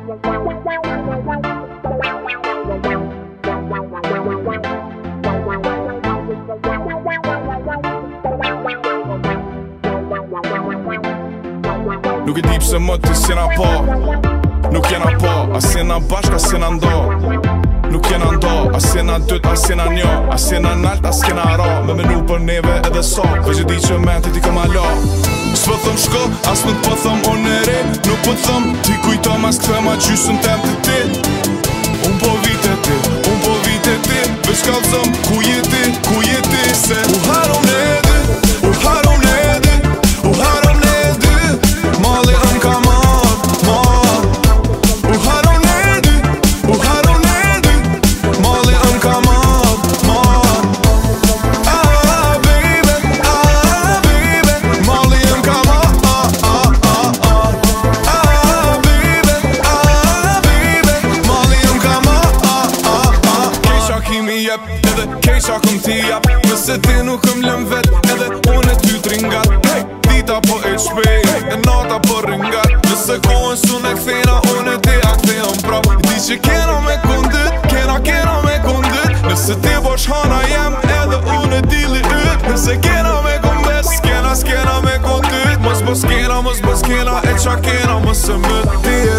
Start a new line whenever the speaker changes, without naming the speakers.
Nuk e di pse më të s'jena pa, nuk jena pa, as jena bashk, as jena nda. Nuk jena nda, as jena dyt, as jena nja, as jena nalt, as kena ra. Me menu për neve edhe sa, veç e di që mentit i kam ala. S'po thëm shko, as nuk po thëm onere, nuk po thëm ti kujtom as këthema gjysën tem të ti. Unë po vite ti, veç kallëzëm ku jeti, se u harom ne dy, u harom ne dy, u harom ne dy, mali ëm ka marr. U harom ne dy, u harom ne dy, mali ëm ka marr. Ah baby, mali ëm ka marr. Ah baby, mali ëm ka marr. Keisha kimi jep, edhe keisha këm ti jap. Nëse ti nuk këm lëm vet, edhe unë e ty t'ringat. Hey, dita po e shpejt, e nata po ringat. Nëse kohën s'unë e kthena, unë e ti a kthejëm prap. Di që kena me kundit, kena me kundit. Nëse ti bosh hana jem, edhe unë e dili yt. Nëse kena me kumbes, s'kena me kundit. Mos bos kena, e qa kena, mos e mët ti.